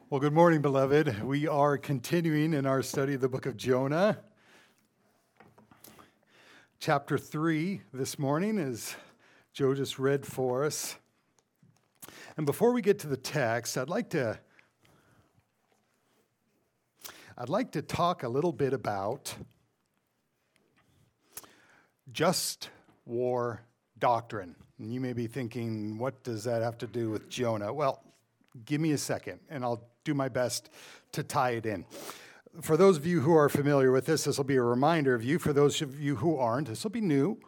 Well, good morning, beloved. We are continuing in our study of the book of Jonah. Chapter 3 this morning, as Joe just read for us. And before we get to the text, I'd like to talk a little bit about just war doctrine. And you may be thinking, what does that have to do with Jonah? Well, give me a second, and I'll do my best to tie it in. For those of you who are familiar with this will be a reminder of you. For those of you who aren't, this will be new.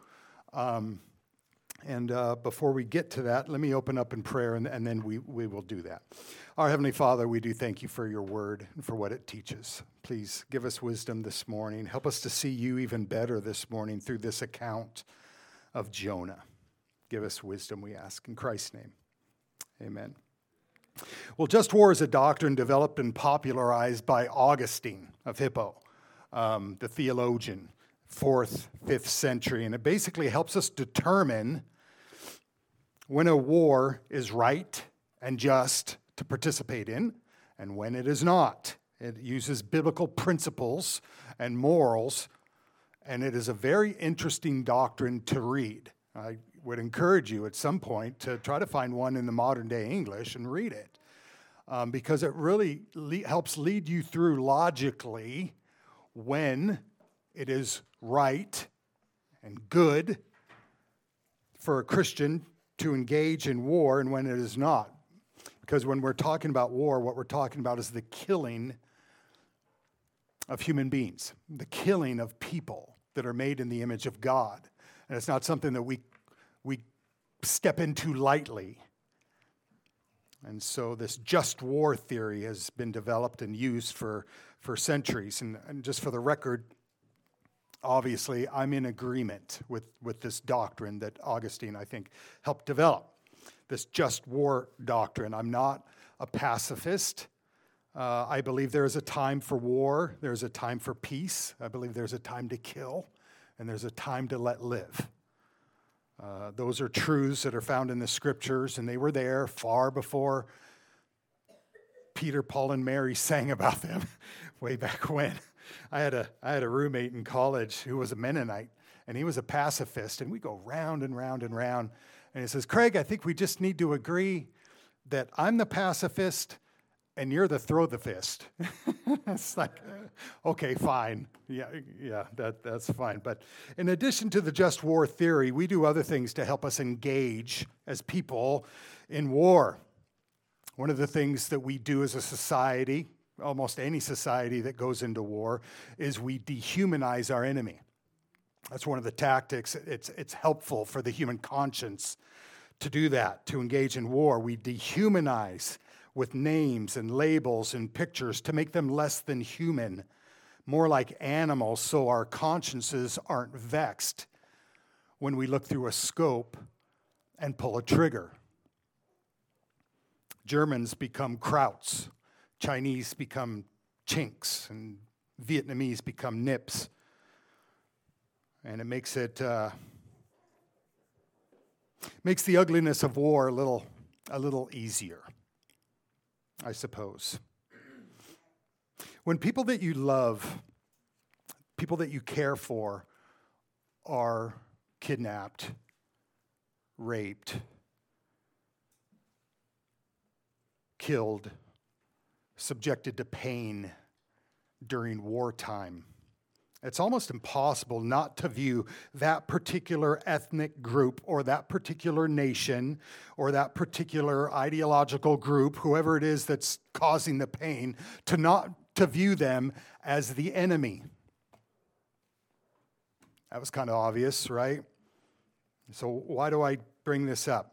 Before we get to that, let me open up in prayer, and then we will do that. Our Heavenly Father, we do thank you for your word and for what it teaches. Please give us wisdom this morning. Help us to see you even better this morning through this account of Jonah. Give us wisdom, we ask. In Christ's name, amen. Well, just war is a doctrine developed and popularized by Augustine of Hippo, the theologian, 4th, 5th century. And it basically helps us determine when a war is right and just to participate in and when it is not. It uses biblical principles and morals, and it is a very interesting doctrine to read. I would encourage you at some point to try to find one in the modern day English and read it, because it really helps lead you through logically when it is right and good for a Christian to engage in war and when it is not. Because when we're talking about war, what we're talking about is the killing of human beings, the killing of people that are made in the image of God. And it's not something that we step into lightly. And so this just war theory has been developed and used for centuries. And just for the record, obviously, I'm in agreement with this doctrine that Augustine, I think, helped develop. This just war doctrine. I'm not a pacifist. I believe there is a time for war. There's a time for peace. I believe there's a time to kill. And there's a time to let live. Those are truths that are found in the scriptures, and they were there far before Peter, Paul, and Mary sang about them way back when. I had a roommate in college who was a Mennonite, and he was a pacifist, and we go round and round and round. And he says, Craig, I think we just need to agree that I'm the pacifist and you're the throw the fist. It's like, okay, fine. Yeah, that's fine. But in addition to the just war theory, we do other things to help us engage as people in war. One of the things that we do as a society, almost any society that goes into war, is we dehumanize our enemy. That's one of the tactics. It's helpful for the human conscience to do that, to engage in war. We dehumanize with names and labels and pictures to make them less than human, more like animals, so our consciences aren't vexed when we look through a scope and pull a trigger. Germans become Krauts, Chinese become Chinks, and Vietnamese become Nips. And it makes the ugliness of war a little easier, I suppose. When people that you love, people that you care for, are kidnapped, raped, killed, subjected to pain during wartime, it's almost impossible not to view that particular ethnic group or that particular nation or that particular ideological group, whoever it is that's causing the pain, to view them as the enemy. That was kind of obvious, right? So why do I bring this up?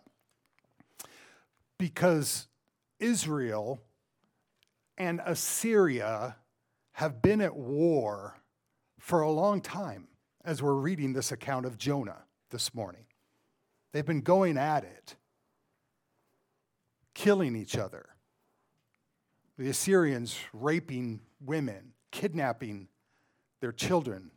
Because Israel and Assyria have been at war for a long time, as we're reading this account of Jonah this morning. They've been going at it, killing each other. The Assyrians raping women, kidnapping their children.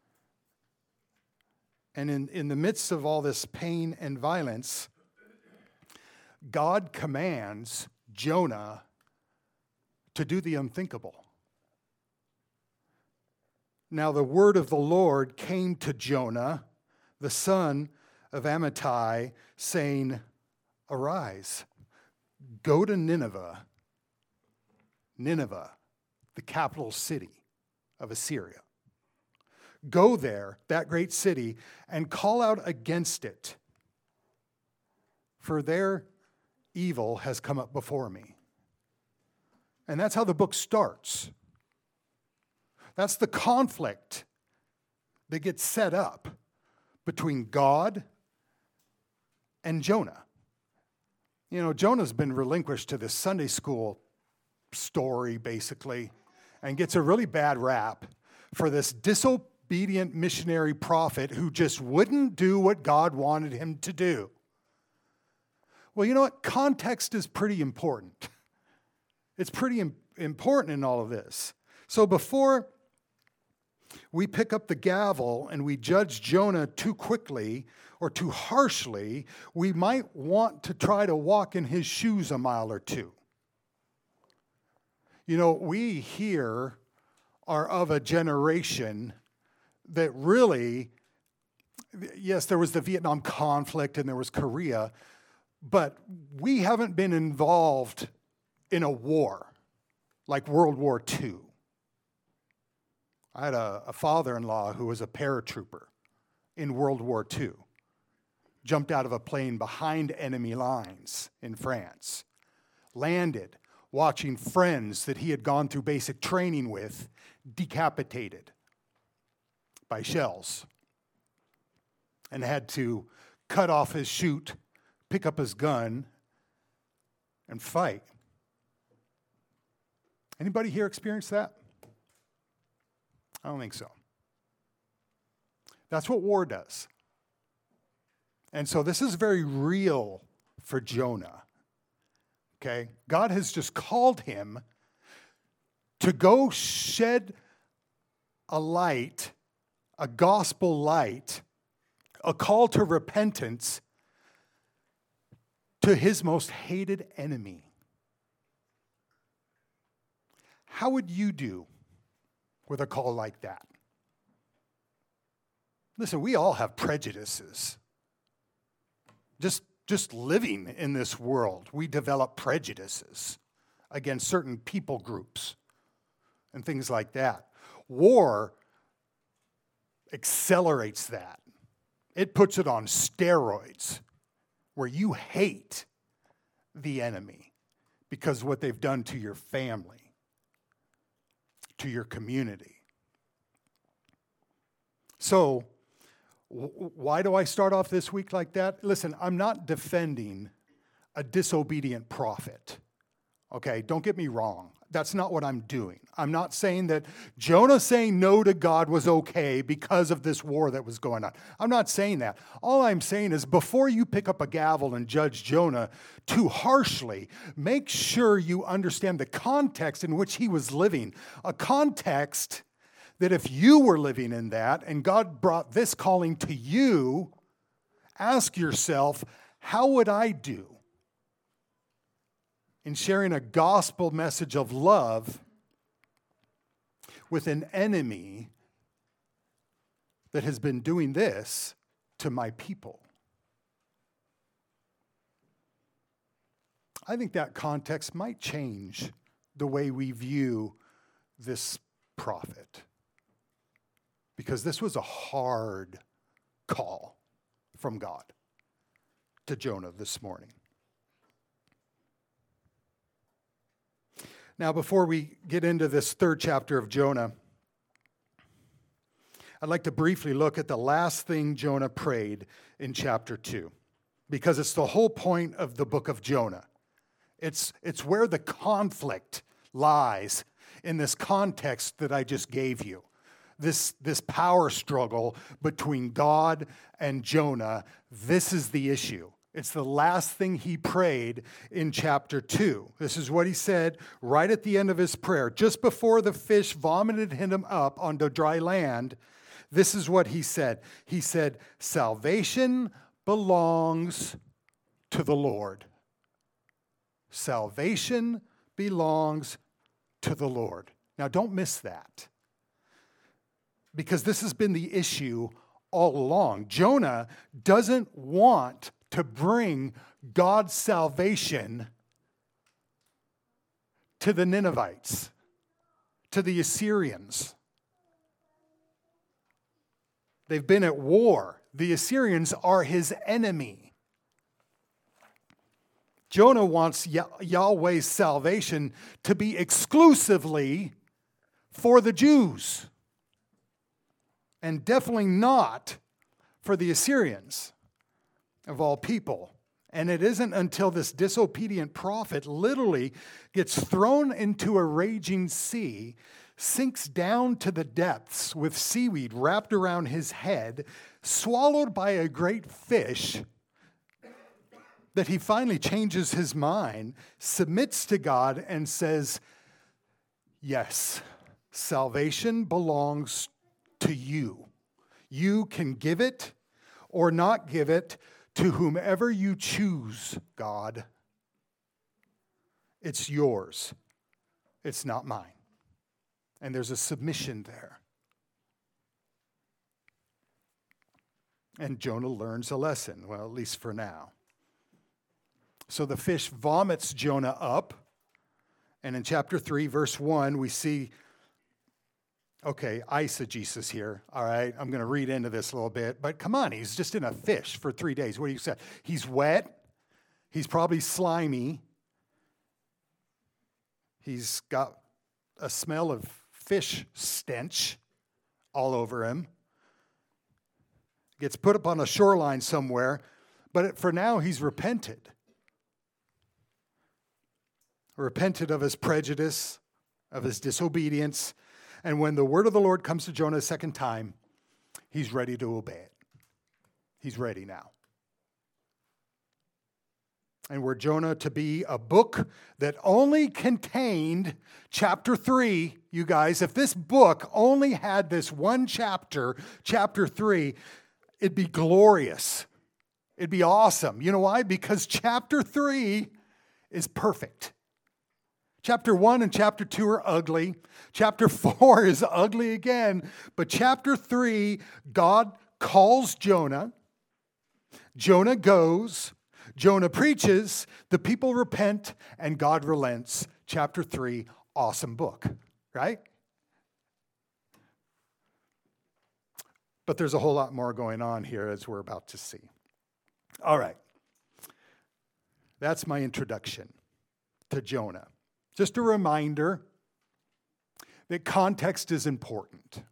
And in the midst of all this pain and violence, God commands Jonah to do the unthinkable. Now the word of the Lord came to Jonah, the son of Amittai, saying, "Arise, go to Nineveh, the capital city of Assyria. Go there, that great city, and call out against it, for their evil has come up before me." And that's how the book starts. That's the conflict that gets set up between God and Jonah. You know, Jonah's been relinquished to this Sunday school story, basically, and gets a really bad rap for this disobedient missionary prophet who just wouldn't do what God wanted him to do. Well, you know what? Context is pretty important. It's pretty important in all of this. So before we pick up the gavel and we judge Jonah too quickly or too harshly, we might want to try to walk in his shoes a mile or two. You know, we here are of a generation that really, yes, there was the Vietnam conflict and there was Korea, but we haven't been involved in a war like World War II. I had a father-in-law who was a paratrooper in World War II. Jumped out of a plane behind enemy lines in France. Landed, watching friends that he had gone through basic training with decapitated by shells. And had to cut off his chute, pick up his gun, and fight. Anybody here experience that? I don't think so. That's what war does. And so this is very real for Jonah. Okay? God has just called him to go shed a light, a gospel light, a call to repentance to his most hated enemy. How would you do with a call like that? Listen, we all have prejudices. Just living in this world, we develop prejudices against certain people groups and things like that. War accelerates that. It puts it on steroids, where you hate the enemy because of what they've done to your family, to your community. So, why do I start off this week like that? Listen, I'm not defending a disobedient prophet. Okay, don't get me wrong. That's not what I'm doing. I'm not saying that Jonah saying no to God was okay because of this war that was going on. I'm not saying that. All I'm saying is before you pick up a gavel and judge Jonah too harshly, make sure you understand the context in which he was living. A context that if you were living in that and God brought this calling to you, ask yourself, how would I do in sharing a gospel message of love with an enemy that has been doing this to my people? I think that context might change the way we view this prophet, because this was a hard call from God to Jonah this morning. Now, before we get into this third chapter of Jonah, I'd like to briefly look at the last thing Jonah prayed in chapter 2, because it's the whole point of the book of Jonah. It's where the conflict lies in this context that I just gave you. This power struggle between God and Jonah, this is the issue. It's the last thing he prayed in chapter 2. This is what he said right at the end of his prayer. Just before the fish vomited him up onto dry land, this is what he said. He said, "Salvation belongs to the Lord." Salvation belongs to the Lord. Now, don't miss that, because this has been the issue all along. Jonah doesn't want to bring God's salvation to the Ninevites, to the Assyrians. They've been at war. The Assyrians are his enemy. Jonah wants Yahweh's salvation to be exclusively for the Jews, and definitely not for the Assyrians, of all people. And it isn't until this disobedient prophet literally gets thrown into a raging sea, sinks down to the depths with seaweed wrapped around his head, swallowed by a great fish, that he finally changes his mind, submits to God, and says, yes, salvation belongs to you. You can give it or not give it to whomever you choose, God. It's yours. It's not mine. And there's a submission there. And Jonah learns a lesson, well, at least for now. So the fish vomits Jonah up. And in chapter 3, verse 1, we see, okay, eisegesis here. All right, I'm going to read into this a little bit. But come on, he's just in a fish for 3 days. What do you say? He's wet. He's probably slimy. He's got a smell of fish stench all over him. Gets put up on a shoreline somewhere. But for now, he's repented. Repented of his prejudice, of his disobedience. And when the word of the Lord comes to Jonah a second time, he's ready to obey it. He's ready now. And were Jonah to be a book that only contained chapter 3, you guys, if this book only had this one chapter, chapter 3, it'd be glorious. It'd be awesome. You know why? Because chapter 3 is perfect. Chapter 1 and chapter 2 are ugly. Chapter 4 is ugly again. But chapter 3, God calls Jonah. Jonah goes. Jonah preaches. The people repent, and God relents. Chapter 3, awesome book, right? But there's a whole lot more going on here, as we're about to see. All right. That's my introduction to Jonah. Just a reminder that context is important.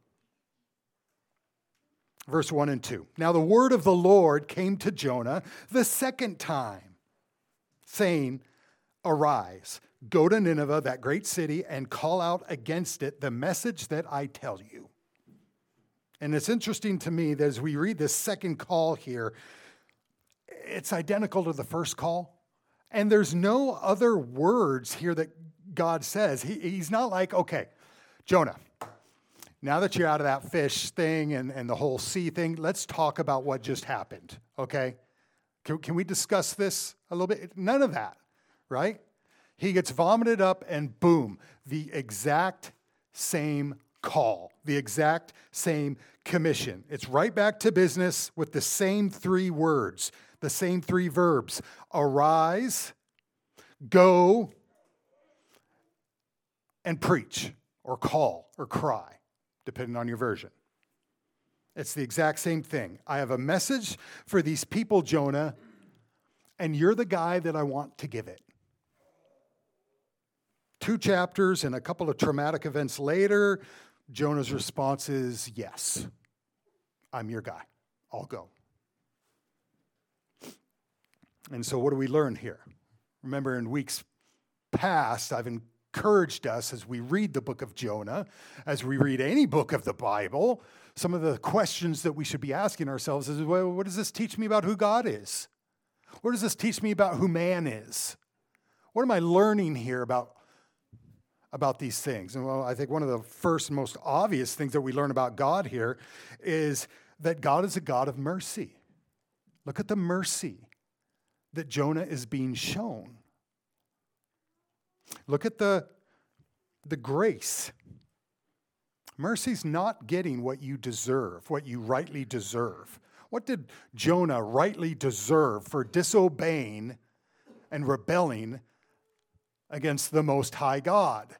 Verse 1 and 2. Now the word of the Lord came to Jonah the second time, saying, arise, go to Nineveh, that great city, and call out against it the message that I tell you. And it's interesting to me that as we read this second call here, it's identical to the first call. And there's no other words here that God says. He's not like, okay, Jonah, now that you're out of that fish thing and the whole sea thing, let's talk about what just happened, okay? Can we discuss this a little bit? None of that, right? He gets vomited up and boom, the exact same call, the exact same commission. It's right back to business with the same 3 words, the same 3 verbs. Arise, go, and preach, or call, or cry, depending on your version. It's the exact same thing. I have a message for these people, Jonah, and you're the guy that I want to give it. 2 chapters and a couple of traumatic events later, Jonah's response is, yes, I'm your guy. I'll go. And so what do we learn here? Remember, in weeks past, I've encouraged us as we read the book of Jonah, as we read any book of the Bible, some of the questions that we should be asking ourselves is, well, what does this teach me about who God is? What does this teach me about who man is? What am I learning here about these things? And well, I think one of the first and most obvious things that we learn about God here is that God is a God of mercy. Look at the mercy that Jonah is being shown. Look at the the grace. Mercy's not getting what you deserve, what you rightly deserve. What did Jonah rightly deserve for disobeying and rebelling against the Most High God?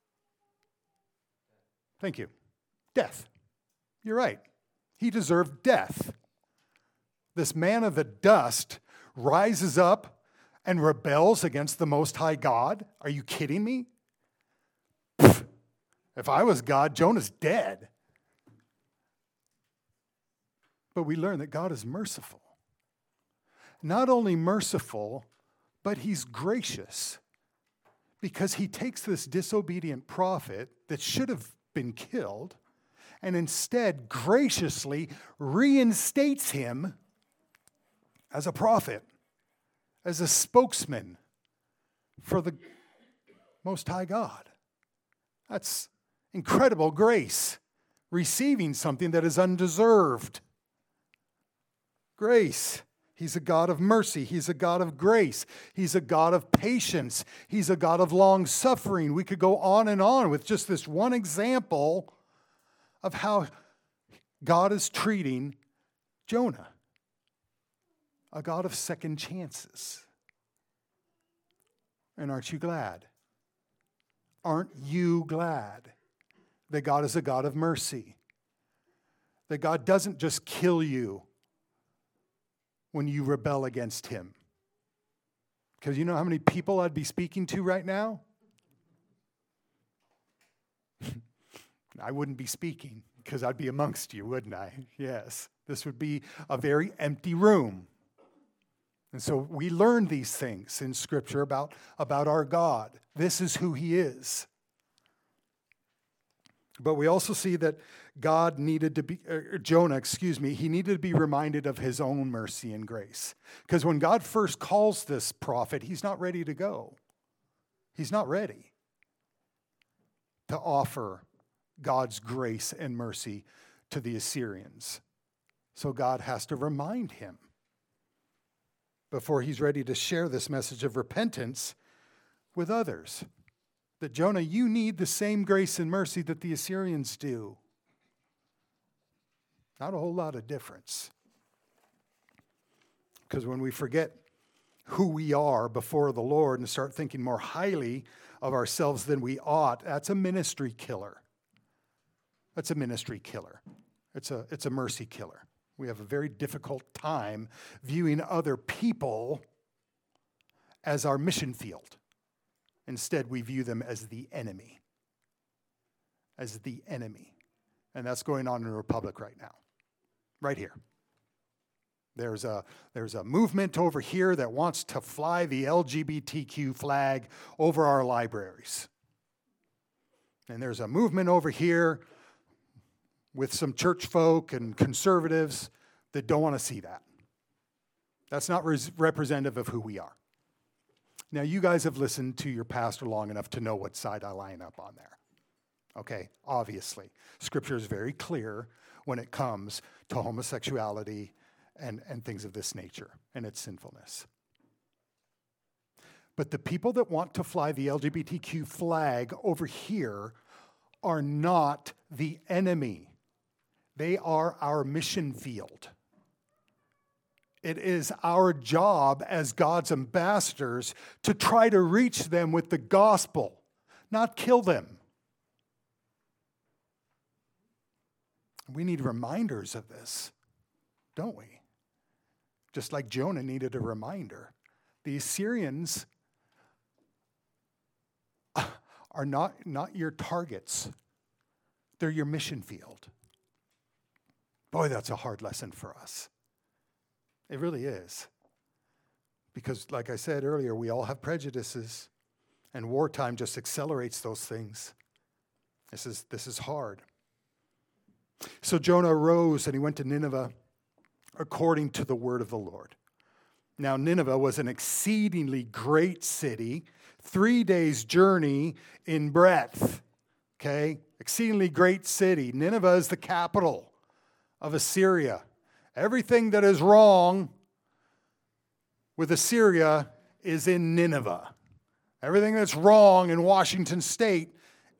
Thank you. Death. You're right. He deserved death. This man of the dust rises up and rebels against the Most High God? Are you kidding me? Pfft. If I was God, Jonah's dead. But we learn that God is merciful. Not only merciful, but he's gracious. Because he takes this disobedient prophet that should have been killed and instead graciously reinstates him as a prophet, as a spokesman for the Most High God. That's incredible grace, receiving something that is undeserved. Grace. He's a God of mercy. He's a God of grace. He's a God of patience. He's a God of long suffering. We could go on with just this one example of how God is treating Jonah. A God of second chances. And aren't you glad? Aren't you glad that God is a God of mercy? That God doesn't just kill you when you rebel against him. Because you know how many people I'd be speaking to right now? I wouldn't be speaking because I'd be amongst you, wouldn't I? Yes. This would be a very empty room. And so we learn these things in Scripture about our God. This is who he is. But we also see that Jonah, he needed to be reminded of his own mercy and grace. Because when God first calls this prophet, he's not ready to go. He's not ready to offer God's grace and mercy to the Assyrians. So God has to remind him before he's ready to share this message of repentance with others. That Jonah, you need the same grace and mercy that the Assyrians do. Not a whole lot of difference. Because when we forget who we are before the Lord and start thinking more highly of ourselves than we ought, that's a ministry killer. That's a ministry killer. It's a mercy killer. We have a very difficult time viewing other people as our mission field. Instead, we view them as the enemy. As the enemy. And that's going on in the Republic right now. Right here. There's a movement over here that wants to fly the LGBTQ flag over our libraries. And there's a movement over here with some church folk and conservatives that don't want to see that. That's not representative of who we are. Now, you guys have listened to your pastor long enough to know what side I line up on there. Okay, obviously. Scripture is very clear when it comes to homosexuality and things of this nature and its sinfulness. But the people that want to fly the LGBTQ flag over here are not the enemy. They are our mission field. It is our job as God's ambassadors to try to reach them with the gospel, not kill them. We need reminders of this, don't we? Just like Jonah needed a reminder. The Assyrians are not your targets. They're your mission field. Boy, that's a hard lesson for us. It really is. Because, like I said earlier, we all have prejudices, and wartime just accelerates those things. This is hard. So Jonah arose and he went to Nineveh according to the word of the Lord. Now, Nineveh was an exceedingly great city, 3 days' journey in breadth. Okay? Exceedingly great city. Nineveh is the capital of Assyria. Everything that is wrong with Assyria is in Nineveh. Everything that's wrong in Washington State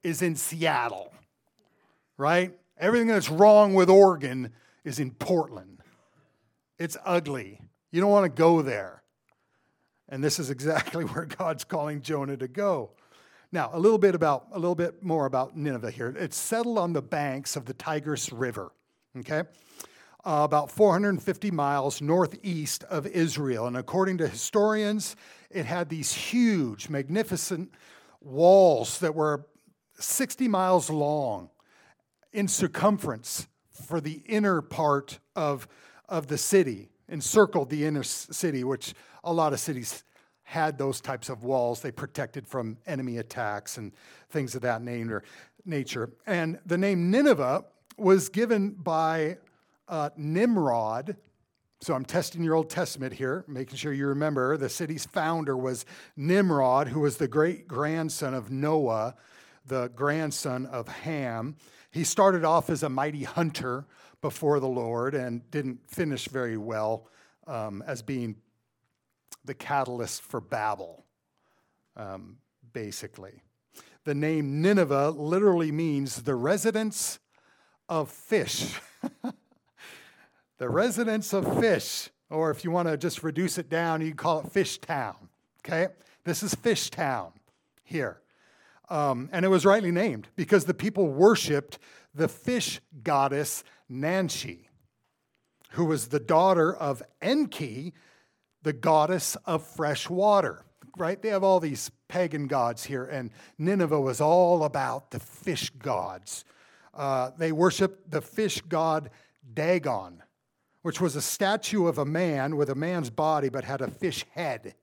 is in Seattle, right? Everything that's wrong with Oregon is in Portland. It's ugly. You don't want to go there. And this is exactly where God's calling Jonah to go. Now, a little bit more about Nineveh here. It's settled on the banks of the Tigris River, okay? About 450 miles northeast of Israel. And according to historians, it had these huge, magnificent walls that were 60 miles long in circumference for the inner part of the city, encircled the inner city, which a lot of cities had those types of walls. They protected from enemy attacks and things of that nature. And the name Nineveh was given by Nimrod. So I'm testing your Old Testament here, making sure you remember. The city's founder was Nimrod, who was the great-grandson of Noah, the grandson of Ham. He started off as a mighty hunter before the Lord and didn't finish very well as being the catalyst for Babel, basically. The name Nineveh literally means the residence of fish. The residence of fish, or if you want to just reduce it down, you can call it Fish Town, okay? This is Fish Town here. And it was rightly named because the people worshipped the fish goddess Nanshi, who was the daughter of Enki, the goddess of fresh water, right? They have all these pagan gods here, and Nineveh was all about the fish gods. They worshiped the fish god Dagon, which was a statue of a man with a man's body but had a fish head.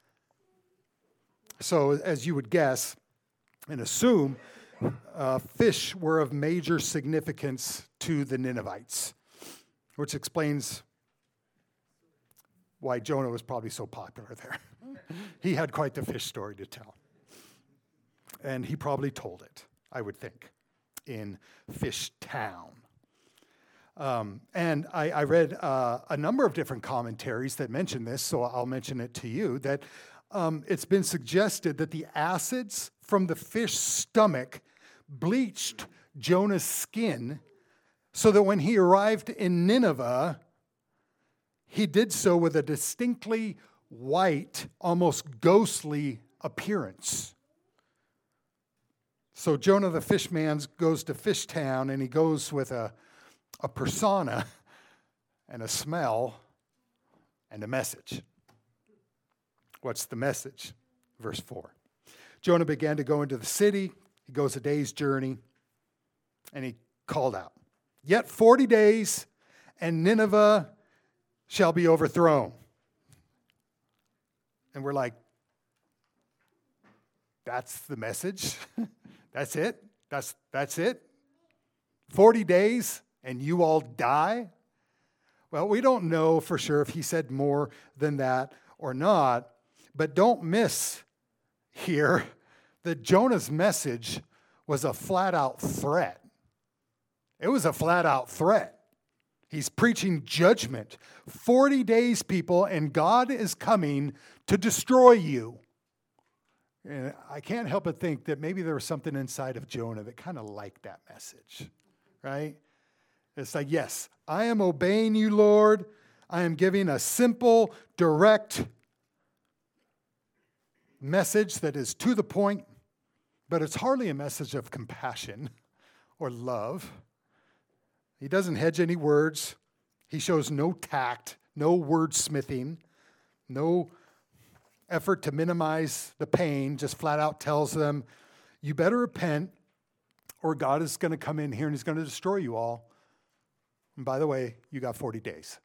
So, as you would guess and assume, fish were of major significance to the Ninevites, which explains why Jonah was probably so popular there. He had quite the fish story to tell. And he probably told it, I would think, in Fish Town. And I read a number of different commentaries that mention this, so I'll mention it to you, that it's been suggested that the acids from the fish's stomach bleached Jonah's skin so that when he arrived in Nineveh, he did so with a distinctly white, almost ghostly appearance. So Jonah the fishman goes to Fish Town, and he goes with a persona and a smell and a message. What's the message? Verse 4. Jonah began to go into the city. He goes a day's journey, and he called out, "Yet 40 days, and Nineveh shall be overthrown." And we're like, that's the message? That's it? That's it? 40 days and you all die? Well, we don't know for sure if he said more than that or not, but don't miss here that Jonah's message was a flat-out threat. It was a flat-out threat. He's preaching judgment. 40 days, people, and God is coming to destroy you. And I can't help but think that maybe there was something inside of Jonah that kind of liked that message, right? It's like, yes, I am obeying you, Lord. I am giving a simple, direct message that is to the point, but it's hardly a message of compassion or love. He doesn't hedge any words. He shows no tact, no wordsmithing, no effort to minimize the pain, just flat out tells them, you better repent or God is going to come in here and he's going to destroy you all. And by the way, you got 40 days.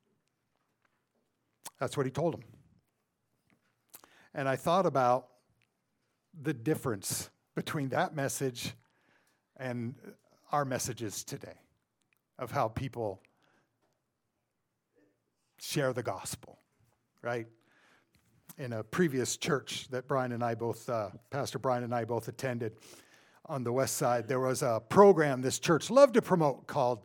That's what he told them. And I thought about the difference between that message and our messages today of how people share the gospel, right? In a previous church that Pastor Brian and I both attended on the west side, there was a program this church loved to promote called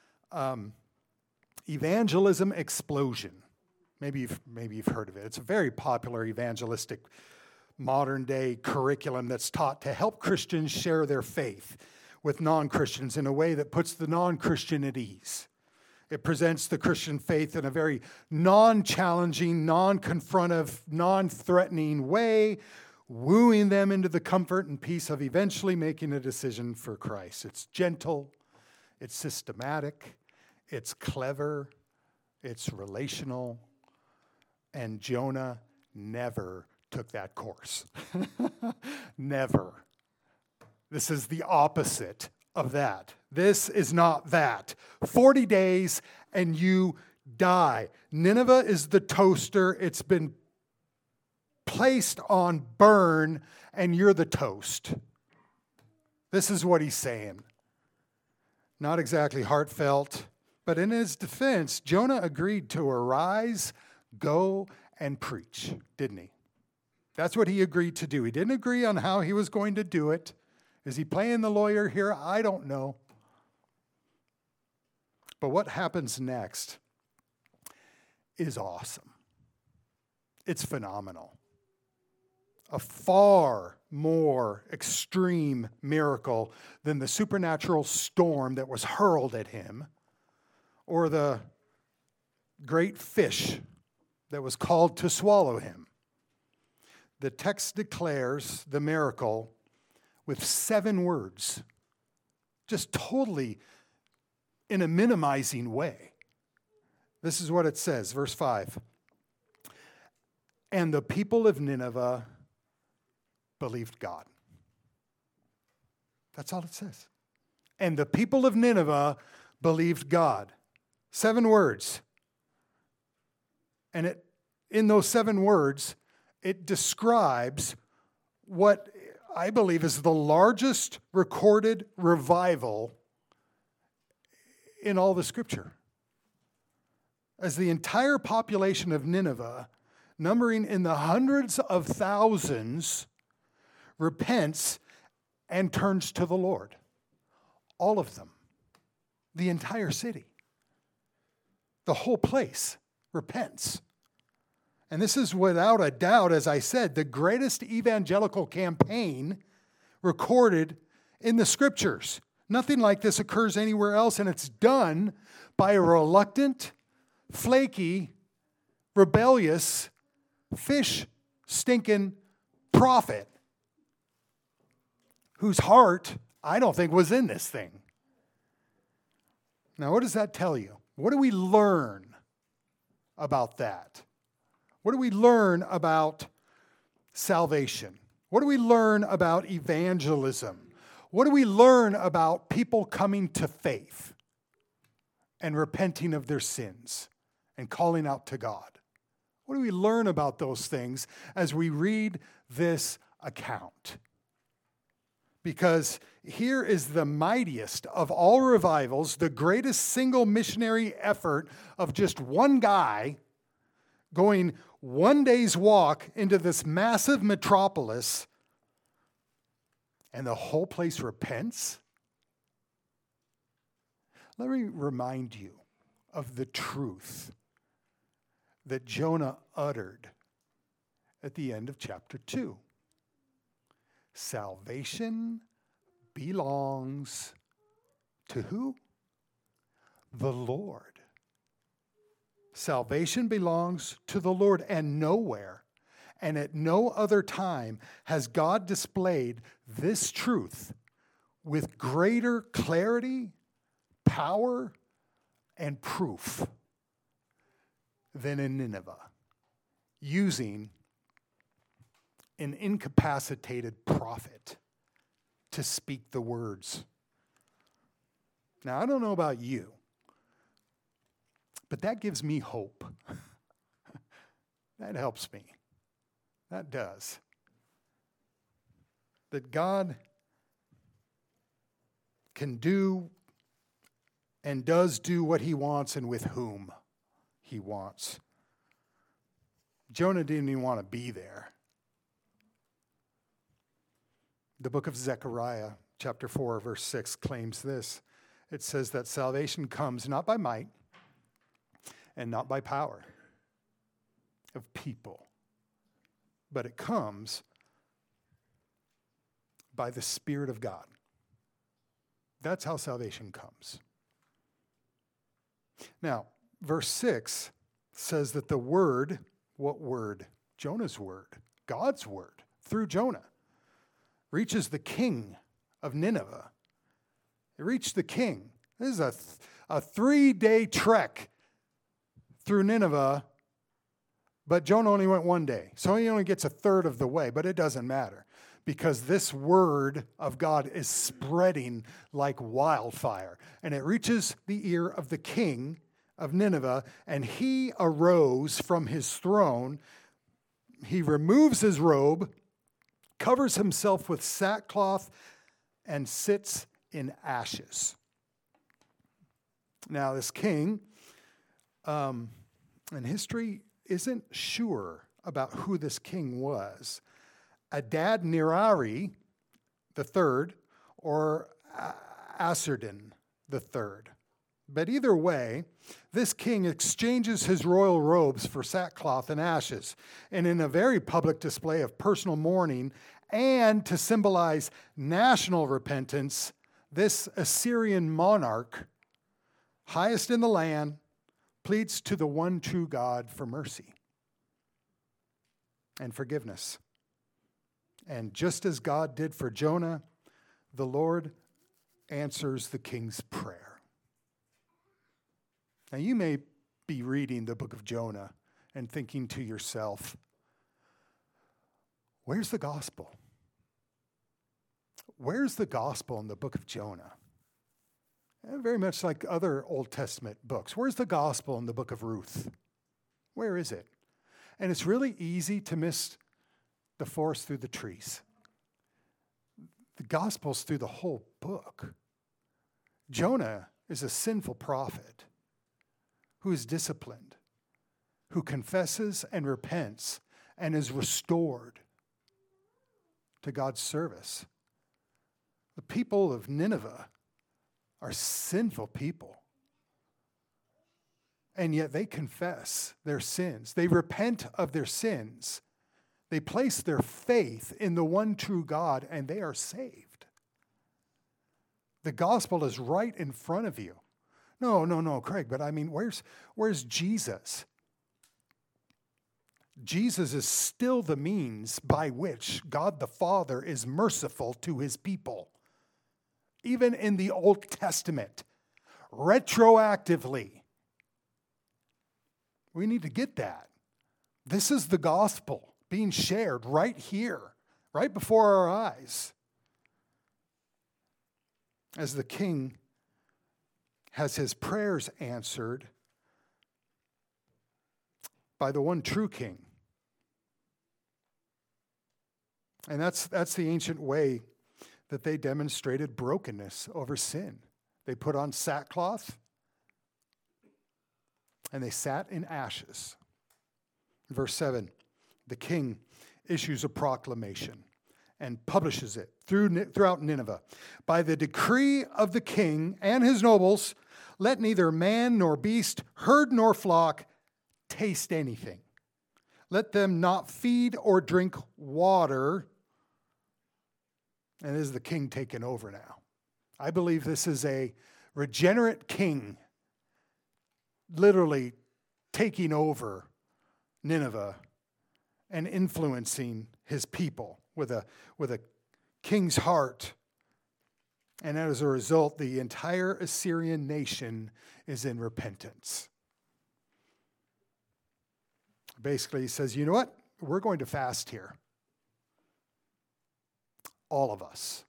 Evangelism Explosion. Maybe you've heard of it. It's a very popular evangelistic modern day curriculum that's taught to help Christians share their faith with non-Christians in a way that puts the non-Christian at ease. It presents the Christian faith in a very non-challenging, non-confrontive, non-threatening way, wooing them into the comfort and peace of eventually making a decision for Christ. It's gentle, it's systematic, it's clever, it's relational, and Jonah never took that course. Never. This is the opposite of that. This is not that. 40 days and you die. Nineveh is the toaster. It's been placed on burn and you're the toast. This is what he's saying. Not exactly heartfelt, but in his defense, Jonah agreed to arise, go, and preach, didn't he? That's what he agreed to do. He didn't agree on how he was going to do it. Is he playing the lawyer here? I don't know. But what happens next is awesome. It's phenomenal. A far more extreme miracle than the supernatural storm that was hurled at him or the great fish that was called to swallow him. The text declares the miracle with 7 words, just totally in a minimizing way. This is what it says, verse 5. And the people of Nineveh believed God. That's all it says. And the people of Nineveh believed God. 7 words. And in those 7 words, it describes what I believe is the largest recorded revival in all the Scripture. As the entire population of Nineveh, numbering in the hundreds of thousands, repents and turns to the Lord. All of them. The entire city. The whole place repents. And this is without a doubt, as I said, the greatest evangelical campaign recorded in the Scriptures. Nothing like this occurs anywhere else, and it's done by a reluctant, flaky, rebellious, fish-stinking prophet whose heart, I don't think, was in this thing. Now, what does that tell you? What do we learn about that? What do we learn about salvation? What do we learn about evangelism? What do we learn about people coming to faith and repenting of their sins and calling out to God? What do we learn about those things as we read this account? Because here is the mightiest of all revivals, the greatest single missionary effort of just one guy going one day's walk into this massive metropolis, and the whole place repents? Let me remind you of the truth that Jonah uttered at the end of chapter 2. Salvation belongs to who? The Lord. Salvation belongs to the Lord, and nowhere and at no other time has God displayed this truth with greater clarity, power, and proof than in Nineveh, using an incapacitated prophet to speak the words. Now, I don't know about you, but that gives me hope. That helps me. That does. That God can do and does do what he wants and with whom he wants. Jonah didn't even want to be there. The book of Zechariah, chapter 4, verse 6, claims this. It says that salvation comes not by might and not by power of people, but it comes by the Spirit of God. That's how salvation comes. Now, verse 6 says that the word, what word? Jonah's word, God's word, through Jonah, reaches the king of Nineveh. It reached the king. This is a 3-day trek through Nineveh, but Jonah only went 1 day. So he only gets a third of the way, but it doesn't matter because this word of God is spreading like wildfire. And it reaches the ear of the king of Nineveh, and he arose from his throne. He removes his robe, covers himself with sackcloth, and sits in ashes. Now, this king, and history isn't sure about who this king was. Adad-nirari III or Asardin III. But either way, this king exchanges his royal robes for sackcloth and ashes. And in a very public display of personal mourning and to symbolize national repentance, this Assyrian monarch, highest in the land, pleads to the one true God for mercy and forgiveness. And just as God did for Jonah, the Lord answers the king's prayer. Now, you may be reading the book of Jonah and thinking to yourself, where's the gospel? Where's the gospel in the book of Jonah? Very much like other Old Testament books. Where's the gospel in the book of Ruth? Where is it? And it's really easy to miss the forest through the trees. The gospel's through the whole book. Jonah is a sinful prophet who is disciplined, who confesses and repents and is restored to God's service. The people of Nineveh are sinful people. And yet they confess their sins. They repent of their sins. They place their faith in the one true God, and they are saved. The gospel is right in front of you. No, Craig, but I mean, where's Jesus? Jesus is still the means by which God the Father is merciful to his people. Even in the Old Testament, retroactively. We need to get that. This is the gospel being shared right here, right before our eyes. As the king has his prayers answered by the one true king. And that's the ancient way that they demonstrated brokenness over sin. They put on sackcloth and they sat in ashes. Verse 7, the king issues a proclamation and publishes it throughout Nineveh. By the decree of the king and his nobles, let neither man nor beast, herd nor flock taste anything. Let them not feed or drink water. And is the king taken over now? I believe this is a regenerate king literally taking over Nineveh and influencing his people with a king's heart. And as a result, the entire Assyrian nation is in repentance. Basically, he says, you know what? We're going to fast here. All of us.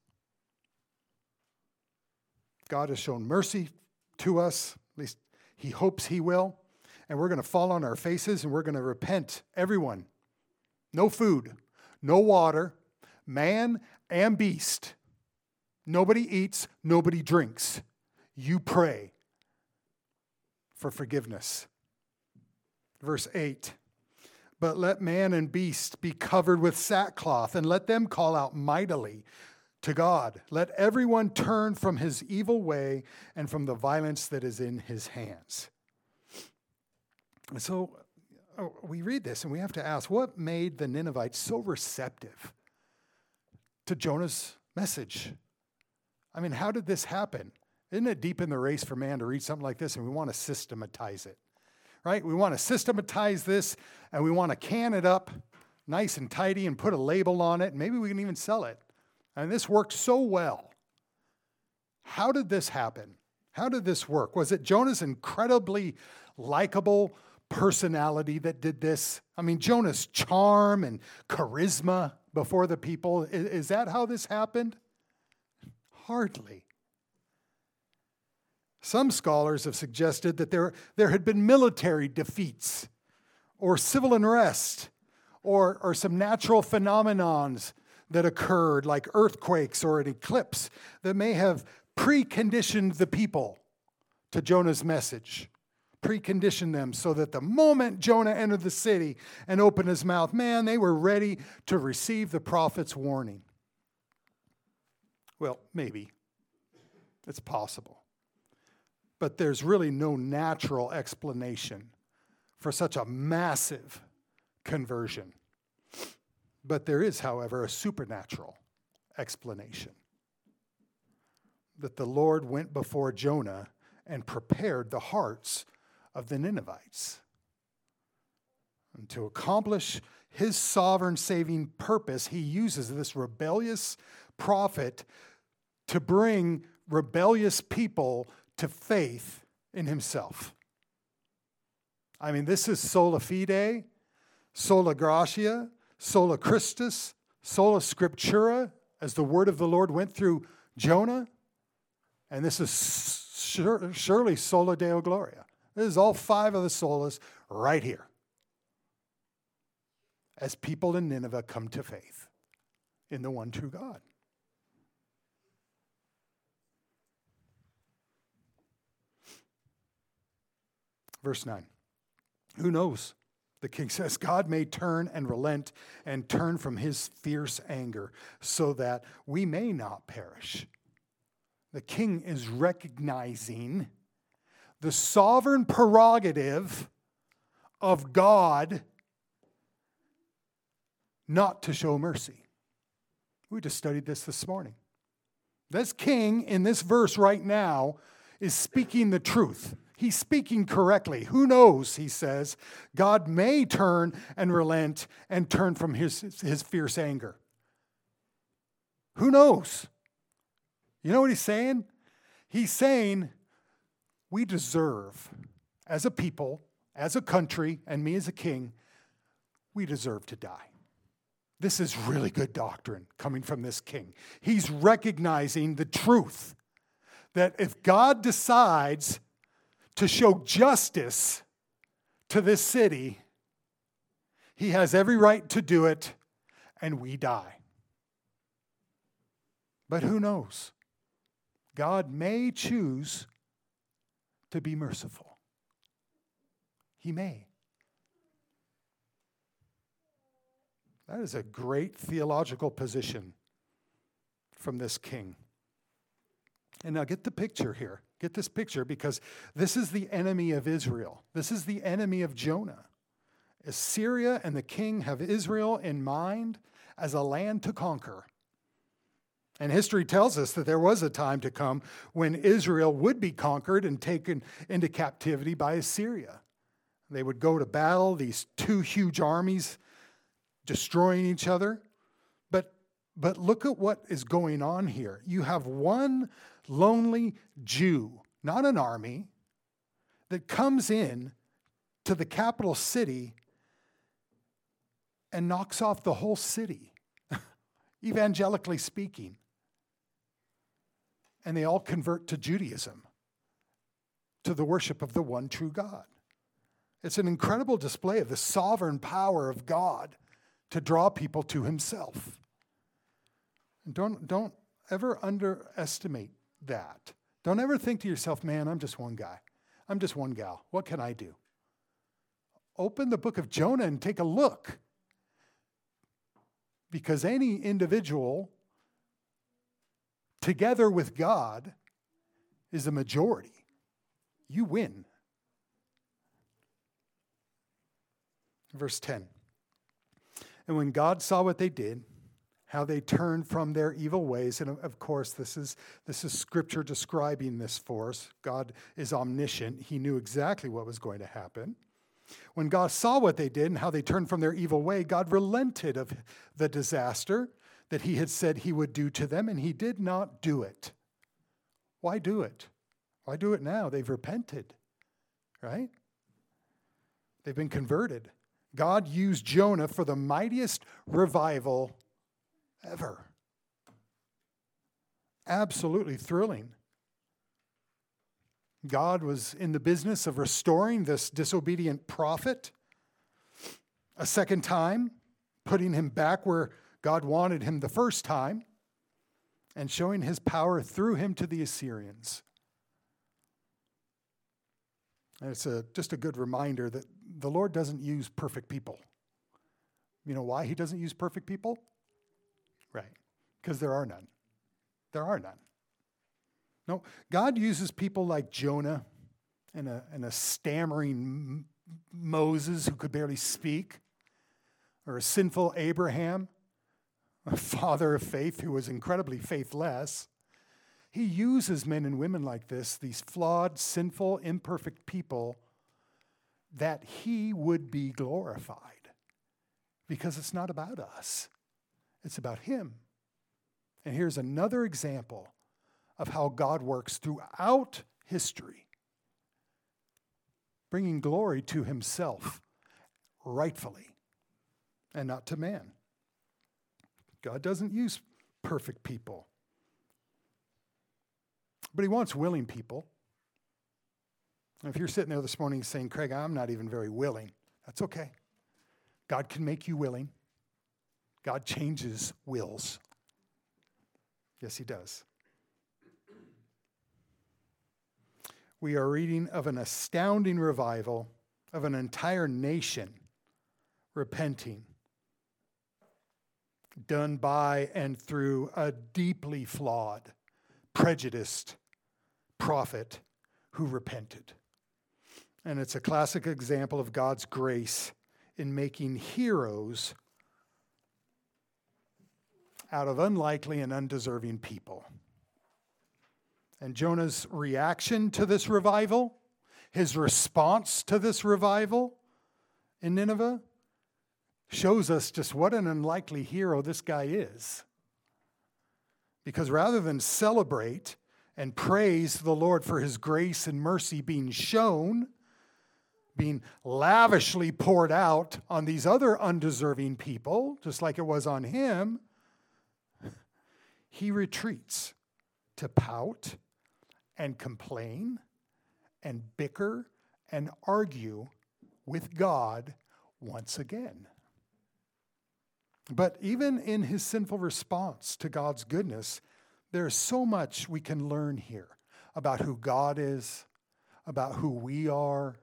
God has shown mercy to us, at least he hopes he will, and we're going to fall on our faces and we're going to repent, everyone. No food, no water, man and beast. Nobody eats, nobody drinks. You pray for forgiveness. Verse 8. But let man and beast be covered with sackcloth, and let them call out mightily to God. Let everyone turn from his evil way and from the violence that is in his hands. And so we read this and we have to ask, what made the Ninevites so receptive to Jonah's message. I mean, how did this happen? Isn't it deep in the race for man to read something like this and we want to systematize it, right? We want to systematize this and we want to can it up nice and tidy and put a label on it. And maybe we can even sell it. And this works so well. How did this happen? How did this work? Was it Jonah's incredibly likable personality that did this? I mean, Jonah's charm and charisma before the people, is that how this happened? Hardly. Some scholars have suggested that there had been military defeats or civil unrest or some natural phenomenons that occurred like earthquakes or an eclipse that may have preconditioned the people to Jonah's message. Preconditioned them so that the moment Jonah entered the city and opened his mouth, man, they were ready to receive the prophet's warning. Well, maybe. It's possible. But there's really no natural explanation for such a massive conversion. But there is, however, a supernatural explanation. That the Lord went before Jonah and prepared the hearts of the Ninevites. And to accomplish his sovereign saving purpose, he uses this rebellious prophet to bring rebellious people to faith in himself. I mean, this is sola fide, sola gratia, sola Christus, sola scriptura, as the word of the Lord went through Jonah. And this is surely sola Deo Gloria. This is all five of the solas right here. As people in Nineveh come to faith in the one true God. Verse 9. Who knows? The king says, God may turn and relent and turn from his fierce anger so that we may not perish. The king is recognizing the sovereign prerogative of God not to show mercy. We just studied this morning. This king in this verse right now is speaking the truth. He's speaking correctly. Who knows, he says, God may turn and relent and turn from his fierce anger. Who knows? You know what he's saying? He's saying we deserve, as a people, as a country, and me as a king, we deserve to die. This is really good doctrine coming from this king. He's recognizing the truth that if God decides to show justice to this city, he has every right to do it, and we die. But who knows? God may choose to be merciful. He may. That is a great theological position from this king. And now get the picture here. Get this picture, because this is the enemy of Israel. This is the enemy of Jonah. Assyria and the king have Israel in mind as a land to conquer. And history tells us that there was a time to come when Israel would be conquered and taken into captivity by Assyria. They would go to battle, these two huge armies destroying each other. But look at what is going on here. You have one lonely Jew, not an army, that comes in to the capital city and knocks off the whole city, evangelically speaking. And they all convert to Judaism, to the worship of the one true God. It's an incredible display of the sovereign power of God to draw people to himself. And don't ever underestimate that. Don't ever think to yourself, man, I'm just one guy. I'm just one gal. What can I do? Open the book of Jonah and take a look. Because any individual together with God is a majority. You win. Verse 10. And when God saw what they did, how they turned from their evil ways. And of course, this is Scripture describing this for us. God is omniscient. He knew exactly what was going to happen. When God saw what they did and how they turned from their evil way, God relented of the disaster that he had said he would do to them, and he did not do it. Why do it? Why do it now? They've repented, right? They've been converted. God used Jonah for the mightiest revival ever. Absolutely thrilling. God was in the business of restoring this disobedient prophet a second time, putting him back where God wanted him the first time, and showing his power through him to the Assyrians. And it's just a good reminder that the Lord doesn't use perfect people. You know why he doesn't use perfect people? Right, because there are none. There are none. No, God uses people like Jonah and a stammering Moses who could barely speak, or a sinful Abraham, a father of faith who was incredibly faithless. He uses men and women like this, these flawed, sinful, imperfect people, that he would be glorified. Because it's not about us. It's about him. And here's another example of how God works throughout history, bringing glory to himself rightfully and not to man. God doesn't use perfect people, but he wants willing people. And if you're sitting there this morning saying, Craig, I'm not even very willing, that's okay. God can make you willing. God changes wills. Yes, he does. We are reading of an astounding revival of an entire nation repenting, done by and through a deeply flawed, prejudiced prophet who repented. And it's a classic example of God's grace in making heroes out of unlikely and undeserving people. And Jonah's reaction to this revival, his response to this revival in Nineveh, shows us just what an unlikely hero this guy is. Because rather than celebrate and praise the Lord for his grace and mercy being shown, being lavishly poured out on these other undeserving people, just like it was on him, he retreats to pout and complain and bicker and argue with God once again. But even in his sinful response to God's goodness, there's so much we can learn here about who God is, about who we are,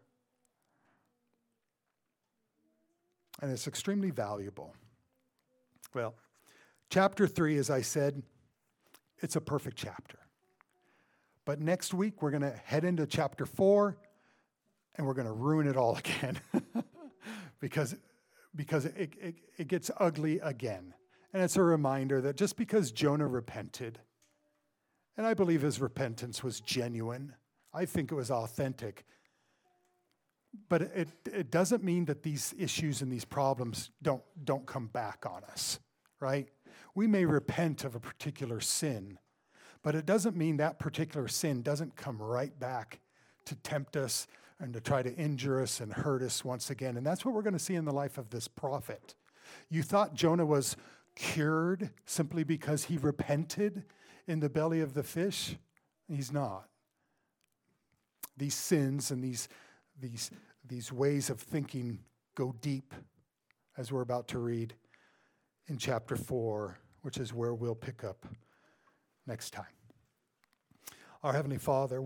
and it's extremely valuable. Well, chapter 3, as I said, it's a perfect chapter. But next week, we're going to head into chapter 4, and we're going to ruin it all again because it gets ugly again. And it's a reminder that just because Jonah repented, and I believe his repentance was genuine, I think it was authentic, but it doesn't mean that these issues and these problems don't come back on us, right? We may repent of a particular sin, but it doesn't mean that particular sin doesn't come right back to tempt us and to try to injure us and hurt us once again. And that's what we're going to see in the life of this prophet. You thought Jonah was cured simply because he repented in the belly of the fish? He's not. These sins and these ways of thinking go deep, as we're about to read in chapter 4, which is where we'll pick up next time. Our Heavenly Father,